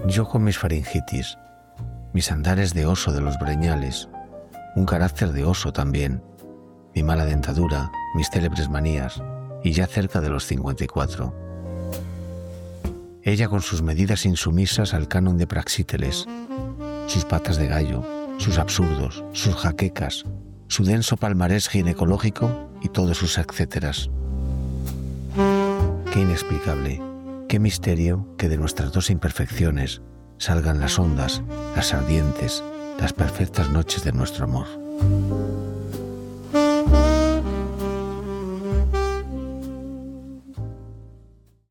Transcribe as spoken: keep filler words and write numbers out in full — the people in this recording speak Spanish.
Yo con mis faringitis, mis andares de oso de los breñales, un carácter de oso también, mi mala dentadura, mis célebres manías, y ya cerca de los cincuenta y cuatro. Ella con sus medidas insumisas al canon de Praxíteles, sus patas de gallo, sus absurdos, sus jaquecas, su denso palmarés ginecológico y todos sus etcéteras. Qué inexplicable, qué misterio que de nuestras dos imperfecciones salgan las hondas, las ardientes, las perfectas noches de nuestro amor.